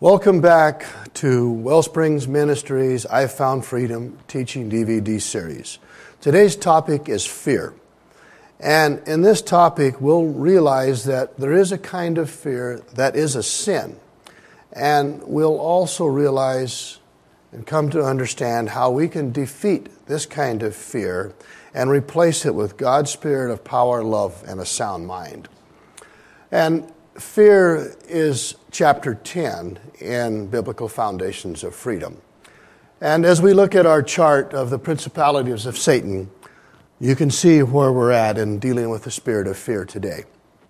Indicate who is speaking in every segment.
Speaker 1: Welcome back to Wellsprings Ministries I Found Freedom Teaching DVD series. Today's topic is fear. And in this topic, we'll realize that there is a kind of fear that is a sin. And we'll also realize and come to understand how we can defeat this kind of fear and replace it with God's spirit of power, love, and a sound mind. And fear is chapter 10 in Biblical Foundations of Freedom. And as we look at our chart of the principalities of Satan, you can see where we're at in dealing with the spirit of fear today.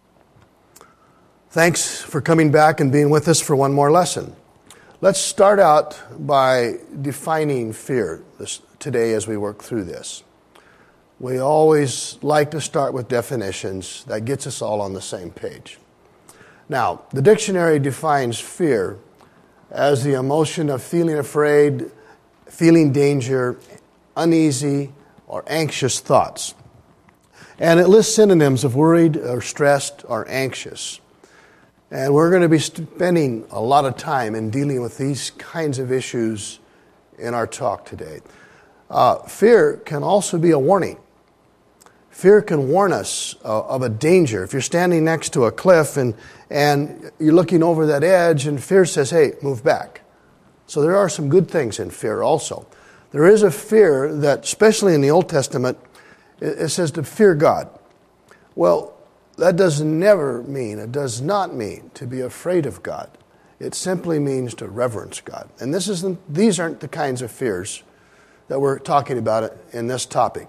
Speaker 1: Thanks for coming back and being with us for one more lesson. Let's start out by defining fear today as we work through this. We always like to start with definitions that gets us all on the same page. Now, the dictionary defines fear as the emotion of feeling afraid, feeling danger, uneasy, or anxious thoughts. And it lists synonyms of worried or stressed or anxious. And we're going to be spending a lot of time in dealing with these kinds of issues in our talk today. Fear can also be a warning. Fear can warn us of a danger. If you're standing next to a cliff and you're looking over that edge and fear says, hey, move back. So there are some good things in fear also. There is a fear that, especially in the Old Testament, it says to fear God. Well, that does not mean to be afraid of God. It simply means to reverence God. And these aren't the kinds of fears that we're talking about in this topic.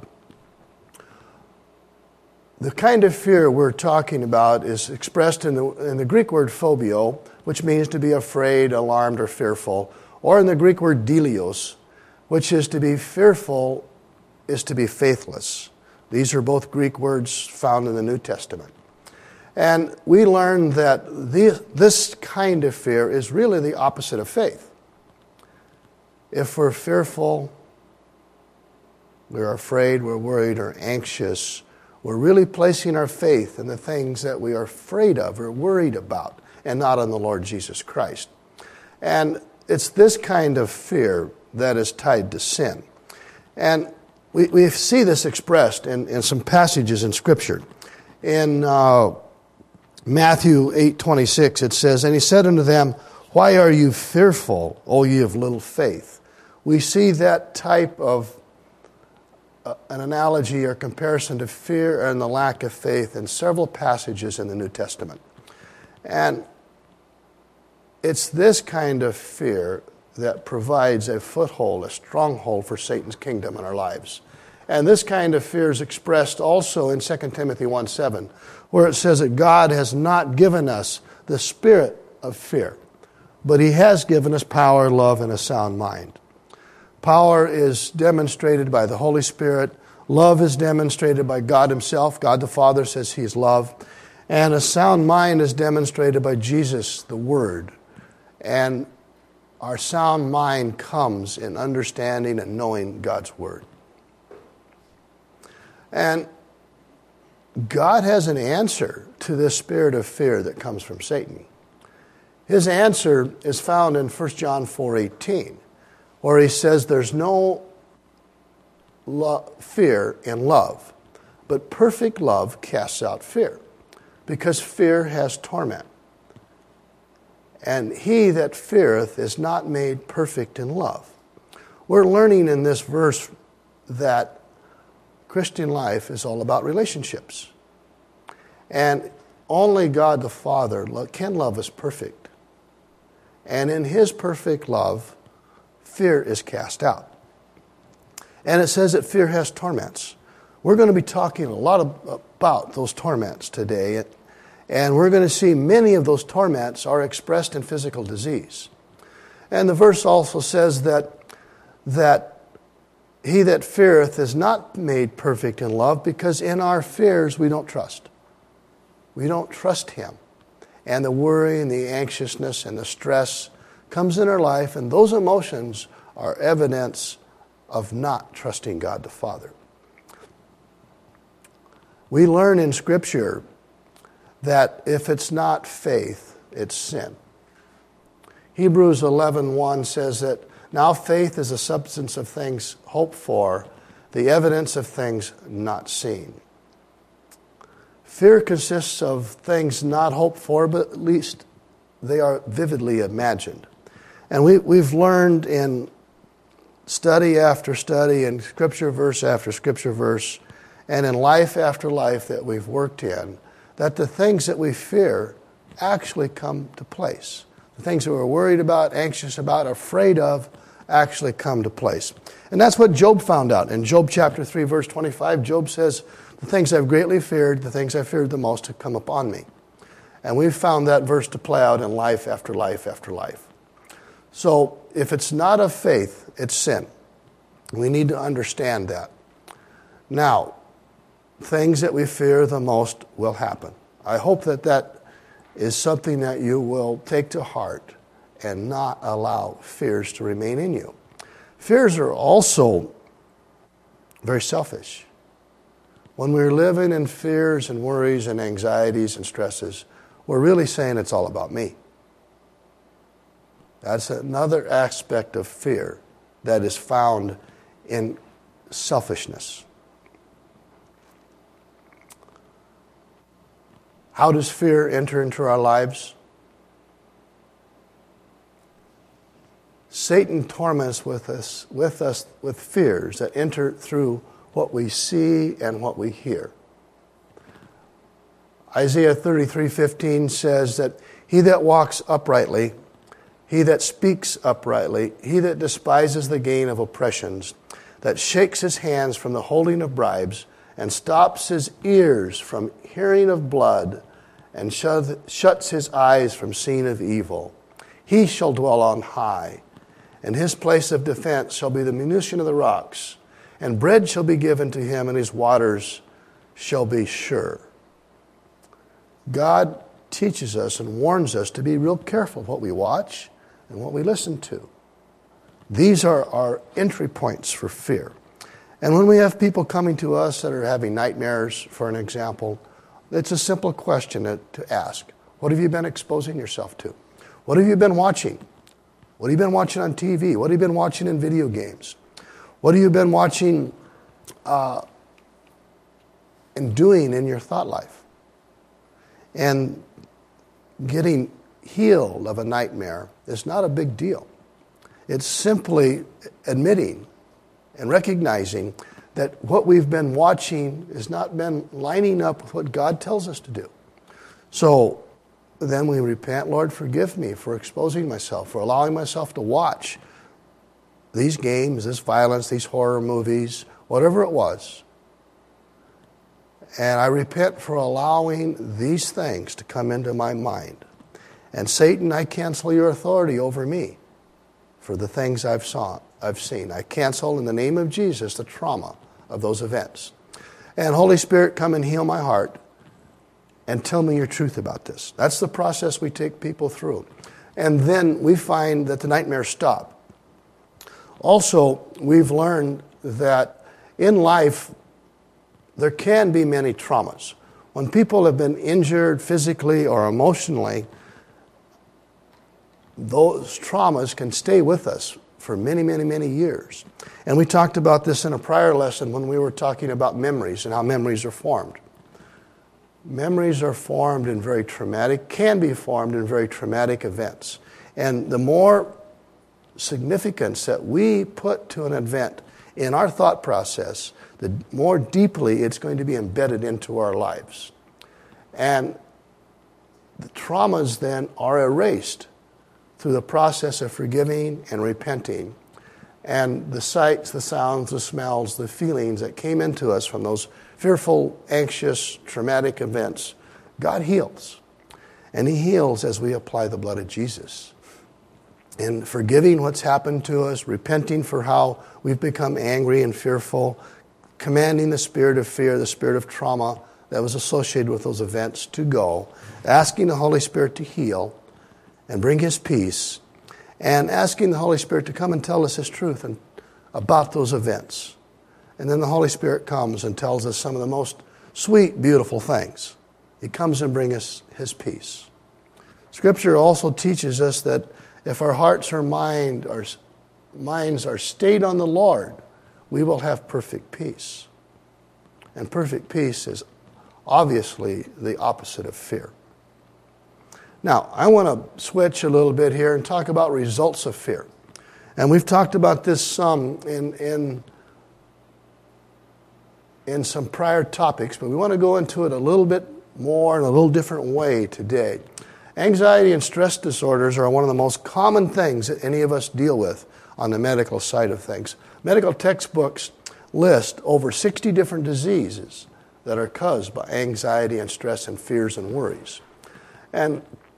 Speaker 1: The kind of fear we're talking about is expressed in the Greek word phobio, which means to be afraid, alarmed, or fearful, or in the Greek word delios, which is to be fearful, is to be faithless. These are both Greek words found in the New Testament. And we learn that this kind of fear is really the opposite of faith. If we're fearful, we're afraid, we're worried, or anxious, we're really placing our faith in the things that we are afraid of or worried about and not on the Lord Jesus Christ. And it's this kind of fear that is tied to sin. And we see this expressed in some passages in Scripture. In Matthew 8:26, it says, "And he said unto them, Why are you fearful, O ye of little faith?" We see that type of an analogy or comparison to fear and the lack of faith in several passages in the New Testament. And it's this kind of fear that provides a foothold, a stronghold for Satan's kingdom in our lives. And this kind of fear is expressed also in 2 Timothy 1:7, where it says that God has not given us the spirit of fear, but He has given us power, love, and a sound mind. Power is demonstrated by the Holy Spirit. Love is demonstrated by God Himself. God the Father says He is love. And a sound mind is demonstrated by Jesus, the Word. And our sound mind comes in understanding and knowing God's Word. And God has an answer to this spirit of fear that comes from Satan. His answer is found in 1 John 4:18. Where He says there's no fear in love, but perfect love casts out fear, because fear has torment. And he that feareth is not made perfect in love. We're learning in this verse that Christian life is all about relationships. And only God the Father can love us perfect. And in His perfect love, fear is cast out. And it says that fear has torments. We're going to be talking a lot about those torments today. And we're going to see many of those torments are expressed in physical disease. And the verse also says that he that feareth is not made perfect in love, because in our fears we don't trust. We don't trust Him. And the worry and the anxiousness and the stress comes in our life, and those emotions are evidence of not trusting God the Father. We learn in Scripture that if it's not faith, it's sin. Hebrews 11:1 says that now faith is the substance of things hoped for, the evidence of things not seen. Fear consists of things not hoped for, but at least they are vividly imagined. And we've learned in study after study and scripture verse after scripture verse and in life after life that we've worked in, that the things that we fear actually come to place. The things that we're worried about, anxious about, afraid of, actually come to place. And that's what Job found out. In Job chapter 3, verse 25, Job says, the things I've greatly feared, the things I feared the most have come upon me. And we've found that verse to play out in life after life after life. So if it's not of faith, it's sin. We need to understand that. Now, things that we fear the most will happen. I hope that that is something that you will take to heart and not allow fears to remain in you. Fears are also very selfish. When we're living in fears and worries and anxieties and stresses, we're really saying it's all about me. That's another aspect of fear that is found in selfishness. How does fear enter into our lives? Satan torments us with fears that enter through what we see and what we hear. Isaiah 33:15 says that he that walks uprightly, he that speaks uprightly, he that despises the gain of oppressions, that shakes his hands from the holding of bribes, and stops his ears from hearing of blood, and shuts his eyes from seeing of evil, he shall dwell on high, and his place of defense shall be the munition of the rocks, and bread shall be given to him, and his waters shall be sure. God teaches us and warns us to be real careful what we watch and what we listen to. These are our entry points for fear. And when we have people coming to us that are having nightmares, for an example, it's a simple question to ask. What have you been exposing yourself to? What have you been watching? What have you been watching on TV? What have you been watching in video games? What have you been watching and doing in your thought life? And getting healed of a nightmare is not a big deal. It's simply admitting and recognizing that what we've been watching has not been lining up with what God tells us to do. So then we repent, Lord, forgive me for exposing myself, for allowing myself to watch these games, this violence, these horror movies, whatever it was. And I repent for allowing these things to come into my mind. And Satan, I cancel your authority over me for the things I've seen. I cancel in the name of Jesus the trauma of those events. And Holy Spirit, come and heal my heart and tell me your truth about this. That's the process we take people through. And then we find that the nightmares stop. Also, we've learned that in life, there can be many traumas. When people have been injured physically or emotionally, those traumas can stay with us for many, many, many years. And we talked about this in a prior lesson when we were talking about memories and how memories are formed. Memories are formed in can be formed in very traumatic events. And the more significance that we put to an event in our thought process, the more deeply it's going to be embedded into our lives. And the traumas then are erased through the process of forgiving and repenting. And the sights, the sounds, the smells, the feelings that came into us from those fearful, anxious, traumatic events, God heals. And He heals as we apply the blood of Jesus. In forgiving what's happened to us, repenting for how we've become angry and fearful, commanding the spirit of fear, the spirit of trauma that was associated with those events to go, asking the Holy Spirit to heal and bring His peace, and asking the Holy Spirit to come and tell us His truth about those events. And then the Holy Spirit comes and tells us some of the most sweet, beautiful things. He comes and brings us His peace. Scripture also teaches us that if our hearts or minds are stayed on the Lord, we will have perfect peace. And perfect peace is obviously the opposite of fear. Now, I want to switch a little bit here and talk about results of fear. And we've talked about this some in some prior topics, but we want to go into it a little bit more in a little different way today. Anxiety and stress disorders are one of the most common things that any of us deal with on the medical side of things. Medical textbooks list over 60 different diseases that are caused by anxiety and stress and fears and worries. And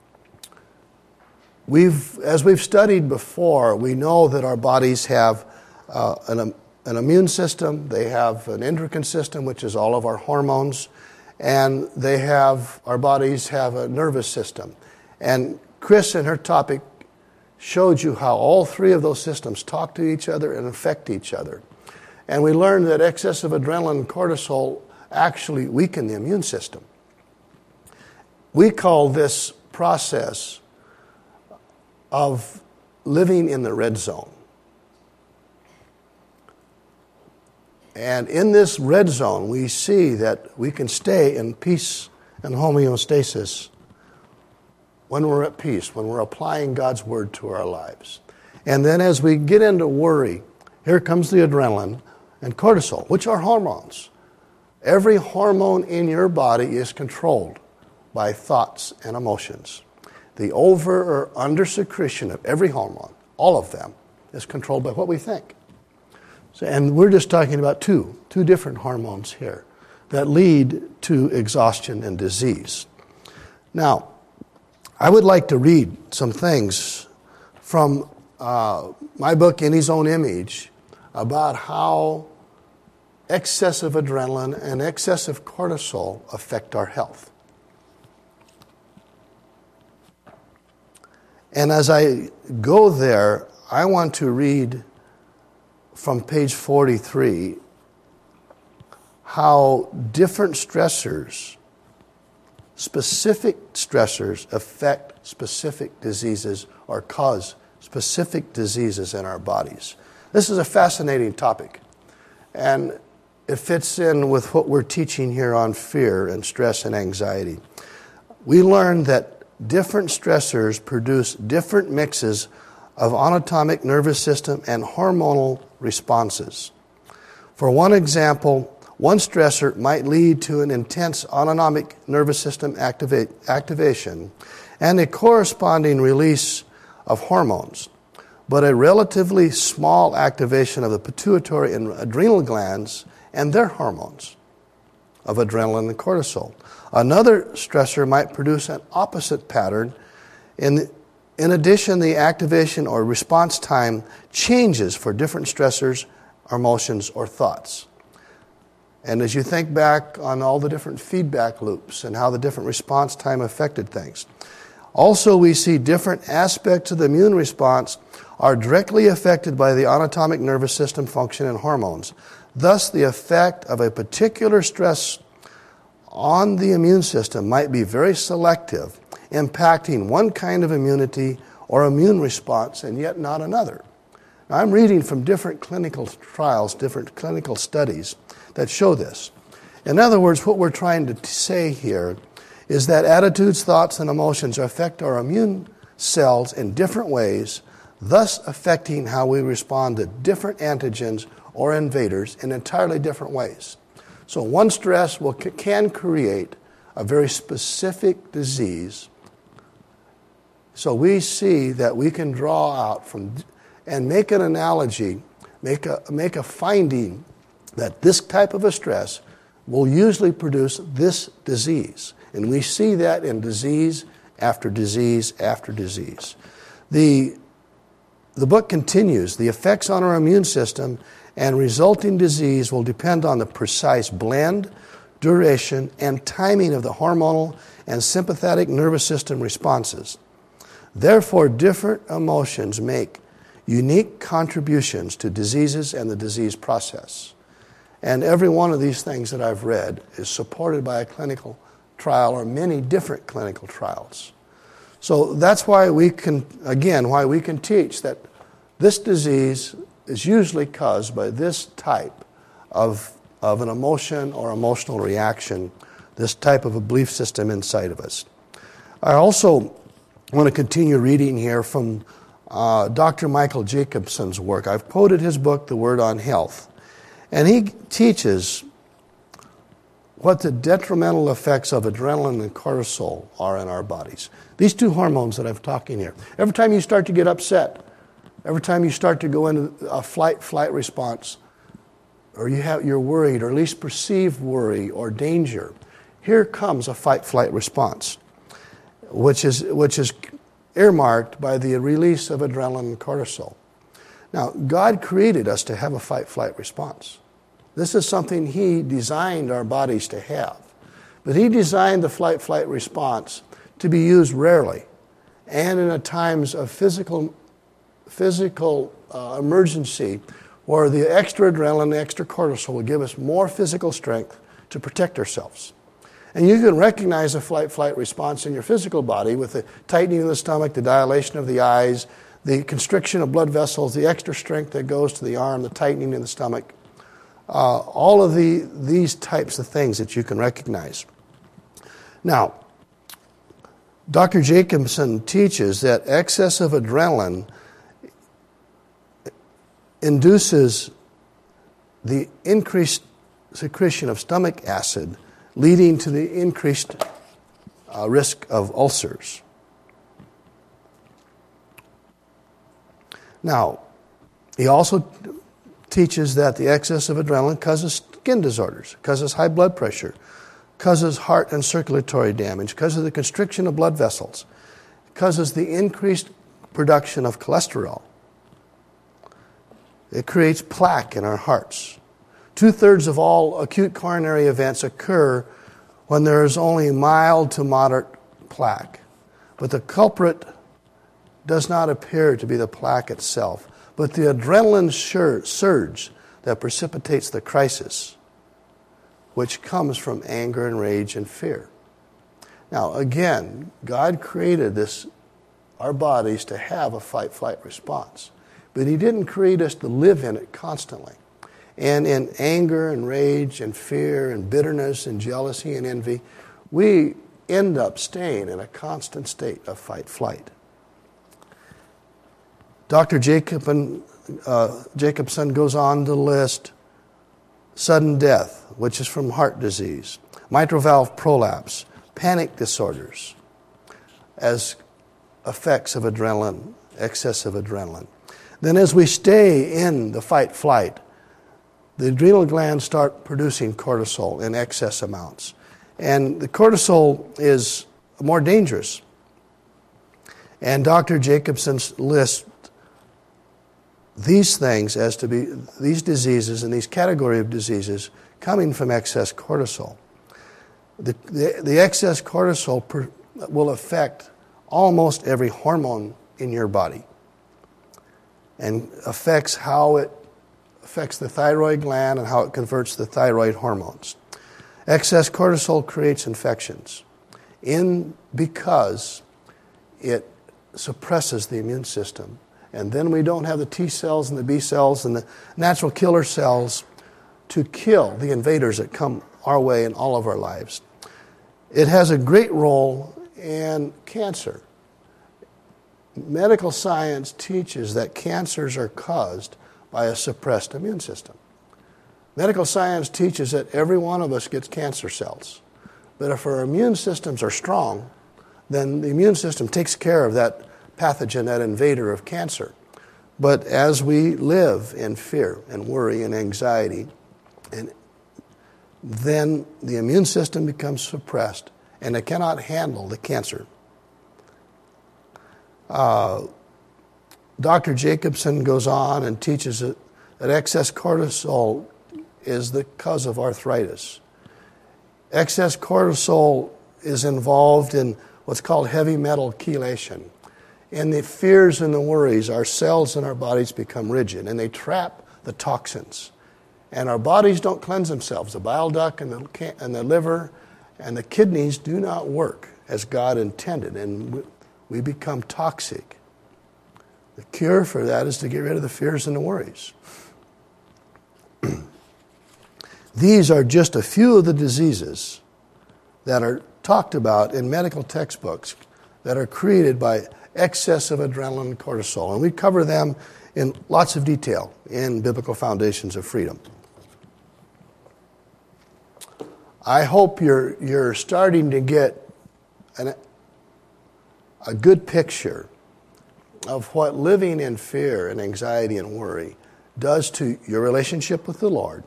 Speaker 1: as we've studied before, we know that our bodies have an immune system, they have an endocrine system, which is all of our hormones, and our bodies have a nervous system. And Chris, in her topic, showed you how all three of those systems talk to each other and affect each other. And we learned that excessive adrenaline and cortisol actually weaken the immune system. We call this process of living in the red zone. And in this red zone, we see that we can stay in peace and homeostasis when we're at peace, when we're applying God's word to our lives. And then as we get into worry, here comes the adrenaline and cortisol, which are hormones. Every hormone in your body is controlled by thoughts and emotions. The over or under secretion of every hormone, all of them, is controlled by what we think. And we're just talking about two different hormones here that lead to exhaustion and disease. Now, I would like to read some things from my book, In His Own Image, about how excessive adrenaline and excessive cortisol affect our health. And as I go there, I want to read from page 43 how different stressors, specific stressors, affect specific diseases or cause specific diseases in our bodies. This is a fascinating topic, and it fits in with what we're teaching here on fear and stress and anxiety. We learned that different stressors produce different mixes of autonomic nervous system and hormonal responses. For one example, one stressor might lead to an intense autonomic nervous system activation and a corresponding release of hormones, but a relatively small activation of the pituitary and adrenal glands and their hormones of adrenaline and cortisol. Another stressor might produce an opposite pattern. In addition, the activation or response time changes for different stressors, emotions, or thoughts. And as you think back on all the different feedback loops and how the different response time affected things, also we see different aspects of the immune response are directly affected by the autonomic nervous system function and hormones. Thus, the effect of a particular stress on the immune system might be very selective, impacting one kind of immunity or immune response and yet not another. Now, I'm reading from different clinical trials, different clinical studies that show this. In other words, what we're trying to say here is that attitudes, thoughts, and emotions affect our immune cells in different ways, thus affecting how we respond to different antigens or invaders in entirely different ways. So one stress can create a very specific disease. So we see that we can draw out from and make an analogy, make a finding that this type of a stress will usually produce this disease. And we see that in disease after disease after disease. The book continues, the effects on our immune system and resulting disease will depend on the precise blend, duration, and timing of the hormonal and sympathetic nervous system responses. Therefore, different emotions make unique contributions to diseases and the disease process. And every one of these things that I've read is supported by a clinical trial or many different clinical trials. So that's why we can teach that this disease is usually caused by this type of an emotion or emotional reaction, this type of a belief system inside of us. I also want to continue reading here from Dr. Michael Jacobson's work. I've quoted his book, The Word on Health, and he teaches what the detrimental effects of adrenaline and cortisol are in our bodies. These two hormones that I'm talking here. Every time you start to get upset, every time you start to go into a flight response, or you're worried, or at least perceived worry or danger, here comes a fight-flight response, which is earmarked by the release of adrenaline and cortisol. Now, God created us to have a fight-flight response. This is something He designed our bodies to have. But He designed the flight-flight response to be used rarely and in times of physical emergency, where the extra adrenaline, the extra cortisol will give us more physical strength to protect ourselves. And you can recognize a flight-flight response in your physical body with the tightening of the stomach, the dilation of the eyes, the constriction of blood vessels, the extra strength that goes to the arm, the tightening in the stomach. All of these types of things that you can recognize. Now, Dr. Jacobson teaches that excessive adrenaline induces the increased secretion of stomach acid, leading to the increased risk of ulcers. Now, he also teaches that the excess of adrenaline causes skin disorders, causes high blood pressure, causes heart and circulatory damage, causes the constriction of blood vessels, causes the increased production of cholesterol. It creates plaque in our hearts. 2/3 of all acute coronary events occur when there is only mild to moderate plaque. But the culprit does not appear to be the plaque itself, but the adrenaline surge that precipitates the crisis, which comes from anger and rage and fear. Now, again, God created our bodies to have a fight-flight response, but He didn't create us to live in it constantly. And in anger and rage and fear and bitterness and jealousy and envy, we end up staying in a constant state of fight-flight. Dr. Jacobson goes on to list sudden death, which is from heart disease, mitral valve prolapse, panic disorders, as effects of adrenaline, excessive adrenaline. Then as we stay in the fight-flight, the adrenal glands start producing cortisol in excess amounts. And the cortisol is more dangerous. And Dr. Jacobson lists these things as to be these diseases and these category of diseases coming from excess cortisol. The excess cortisol will affect almost every hormone in your body and affects how it affects the thyroid gland and how it converts the thyroid hormones. Excess cortisol creates infections because it suppresses the immune system. And then we don't have the T cells and the B cells and the natural killer cells to kill the invaders that come our way in all of our lives. It has a great role in cancer. Medical science teaches that cancers are caused by a suppressed immune system. Medical science teaches that every one of us gets cancer cells. But if our immune systems are strong, then the immune system takes care of that pathogen, that invader of cancer. But as we live in fear and worry and anxiety, and then the immune system becomes suppressed and it cannot handle the cancer. Dr. Jacobson goes on and teaches that excess cortisol is the cause of arthritis. Excess cortisol is involved in what's called heavy metal chelation. In the fears and the worries, our cells in our bodies become rigid and they trap the toxins. And our bodies don't cleanse themselves. The bile duct and the liver and the kidneys do not work as God intended. And We become toxic. The cure for that is to get rid of the fears and the worries. These are just a few of the diseases that are talked about in medical textbooks that are created by excess of adrenaline and cortisol. And we cover them in lots of detail in Biblical Foundations of Freedom. I hope you're starting to get a good picture of what living in fear and anxiety and worry does to your relationship with the Lord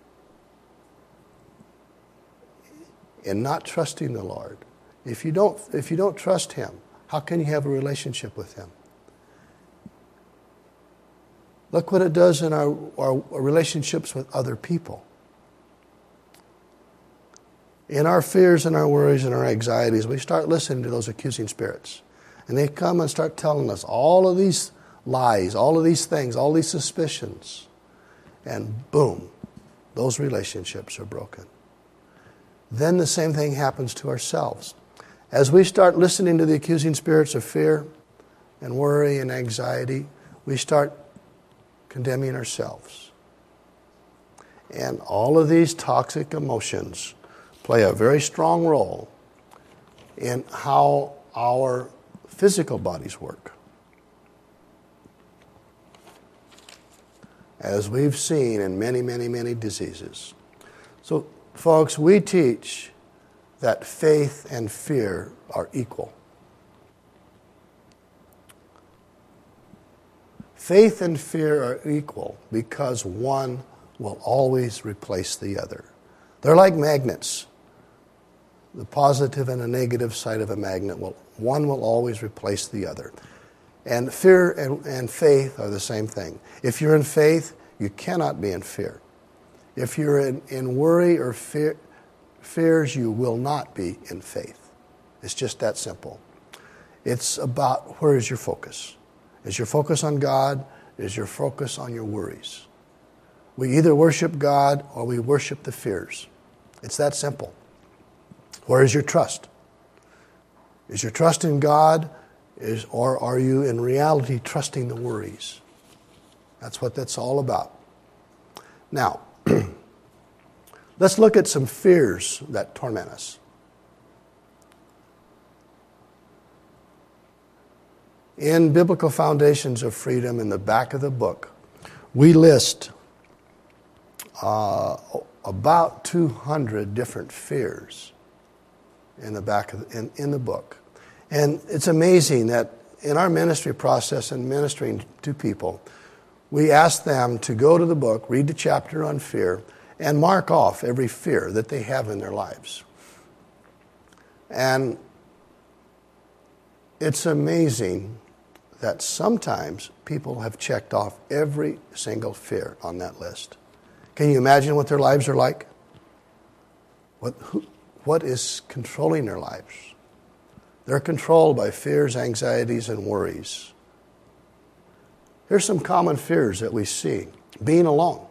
Speaker 1: and not trusting the Lord. If you don't trust Him, how can you have a relationship with Him? Look what it does in our relationships with other people. In our fears and our worries and our anxieties, we start listening to those accusing spirits. And they come and start telling us all of these lies, all of these things, all these suspicions. And boom, those relationships are broken. Then the same thing happens to ourselves. As we start listening to the accusing spirits of fear and worry and anxiety, we start condemning ourselves. And all of these toxic emotions play a very strong role in how our physical bodies work. As we've seen in many, many, many diseases. So, folks, we teach that faith and fear are equal. Faith and fear are equal because one will always replace the other. They're like magnets. The positive and the negative side of a magnet, one will always replace the other. And fear and faith are the same thing. If you're in faith, you cannot be in fear. If you're in worry or fears, you will not be in faith. It's just that simple. It's about where is your focus. Is your focus on God? Is your focus on your worries? We either worship God or we worship the fears. It's that simple. Where is your trust? Is your trust in God, or are you in reality trusting the worries? That's what that's all about. Now, let's look at some fears that torment us. In Biblical Foundations of Freedom, in the back of the book, we list about 200 different fears in the back of in the book. And it's amazing that in our ministry process and ministering to people, we ask them to go to the book, read the chapter on fear, and mark off every fear that they have in their lives. And it's amazing that sometimes people have checked off every single fear on that list. Can you imagine what their lives are like? What is controlling their lives? They're controlled by fears, anxieties, and worries. Here's some common fears that we see. Being alone.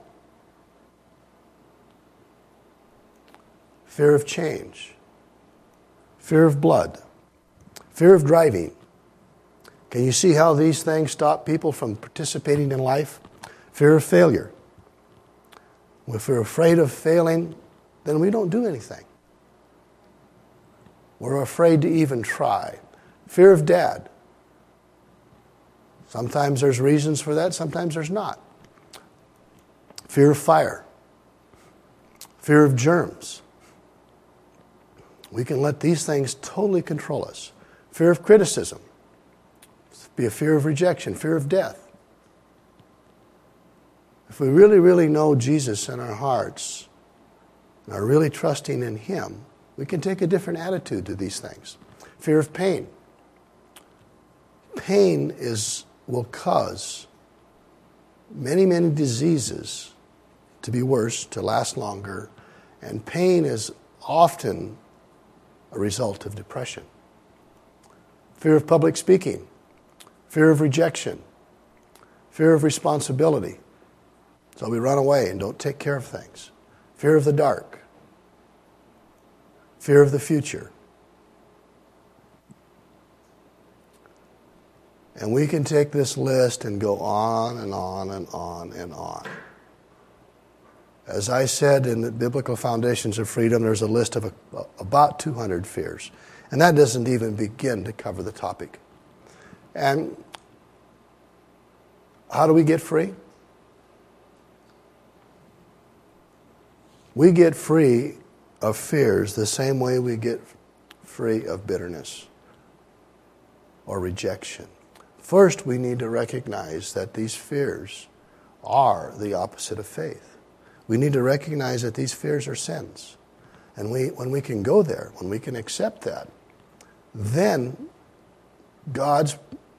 Speaker 1: Fear of change. Fear of blood. Fear of driving. Can you see how these things stop people from participating in life? Fear of failure. If we're afraid of failing, then we don't do anything. We're afraid to even try. Fear of dad. Sometimes there's reasons for that, sometimes there's not. Fear of fire. Fear of germs. We can let these things totally control us. Fear of criticism. Be a fear of rejection, fear of death. If we really, really know Jesus in our hearts and are really trusting in Him, we can take a different attitude to these things. Fear of pain. Pain will cause many, many diseases to be worse, to last longer, and pain is often a result of depression. Fear of public speaking. Fear of rejection. Fear of responsibility. So we run away and don't take care of things. Fear of the dark. Fear of the future. And we can take this list and go on and on and on and on. As I said in the Biblical Foundations of Freedom, there's a list of about 200 fears. And that doesn't even begin to cover the topic. And how do we get free? We get free of fears the same way we get free of bitterness or rejection. First, we need to recognize that these fears are the opposite of faith. We need to recognize that these fears are sins. And when we can go there, when we can accept that, then God's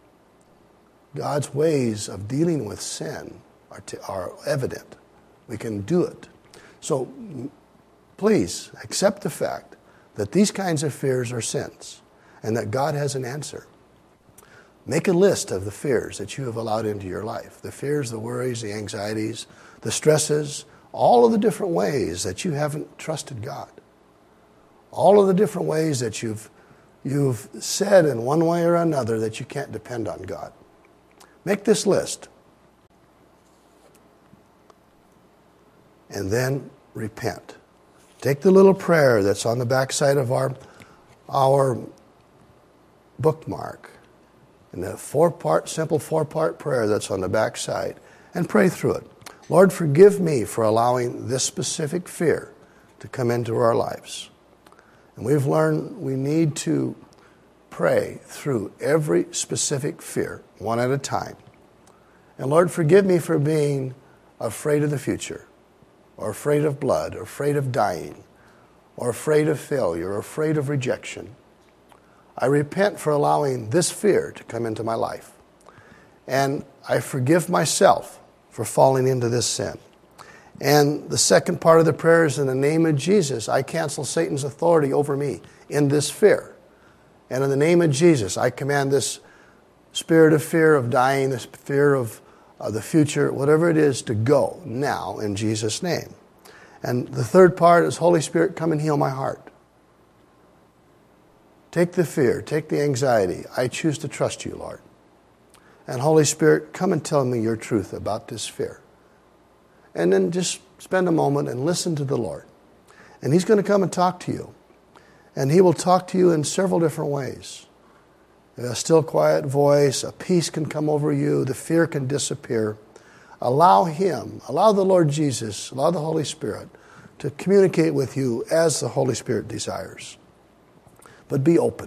Speaker 1: ways of dealing with sin are evident. We can do it. So please accept the fact that these kinds of fears are sins and that God has an answer. Make a list of the fears that you have allowed into your life. The fears, the worries, the anxieties, the stresses, all of the different ways that you haven't trusted God. All of the different ways that you've said in one way or another that you can't depend on God. Make this list. And then repent. Take the little prayer that's on the backside of our bookmark, and the simple four-part prayer that's on the backside, and pray through it. Lord, forgive me for allowing this specific fear to come into our lives. And we've learned we need to pray through every specific fear, one at a time. And Lord, forgive me for being afraid of the future, or afraid of blood, or afraid of dying, or afraid of failure, or afraid of rejection. I repent for allowing this fear to come into my life. And I forgive myself for falling into this sin. And the second part of the prayer is, in the name of Jesus, I cancel Satan's authority over me in this fear. And in the name of Jesus, I command this spirit of fear of dying, this fear of the future, whatever it is, to go now in Jesus' name. And the third part is, Holy Spirit, come and heal my heart. Take the fear, take the anxiety. I choose to trust you, Lord. And Holy Spirit, come and tell me your truth about this fear. And then just spend a moment and listen to the Lord. And He's going to come and talk to you. And He will talk to you in several different ways. A still, quiet voice, a peace can come over you, the fear can disappear. Allow Him, allow the Lord Jesus, allow the Holy Spirit to communicate with you as the Holy Spirit desires. But be open.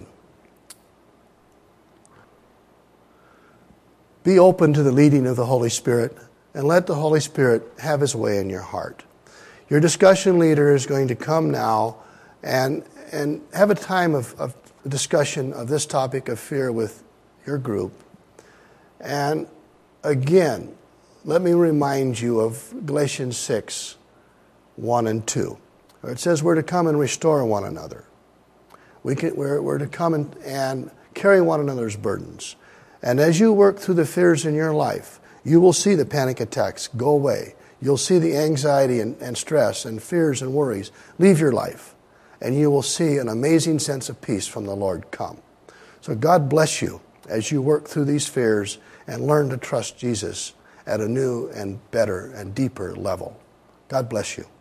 Speaker 1: Be open to the leading of the Holy Spirit, and let the Holy Spirit have His way in your heart. Your discussion leader is going to come now and have a time of discussion of this topic of fear with your group. And again, let me remind you of Galatians 6, 1 and 2. Where it says we're to come and restore one another. We're to come and carry one another's burdens. And as you work through the fears in your life, you will see the panic attacks go away. You'll see the anxiety and stress and fears and worries leave your life. And you will see an amazing sense of peace from the Lord come. So God bless you as you work through these fears and learn to trust Jesus at a new and better and deeper level. God bless you.